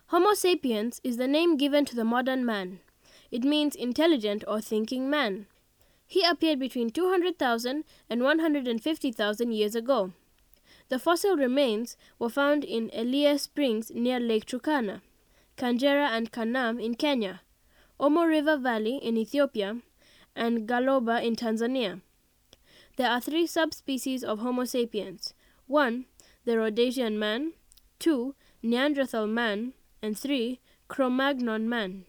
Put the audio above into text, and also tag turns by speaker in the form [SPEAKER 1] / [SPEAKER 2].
[SPEAKER 1] Homo sapiens is the name given to the modern man. It means intelligent or thinking man. He appeared between 200,000 and 150,000 years ago. The fossil remains were found in Elias Springs near Lake Turkana, Kangera and Kanam in Kenya, Omo River Valley in Ethiopia, and Galoba in Tanzania. There are 3 subspecies of Homo sapiens. 1. The Rhodesian man. 2. Neanderthal man. And 3. Cro-Magnon man.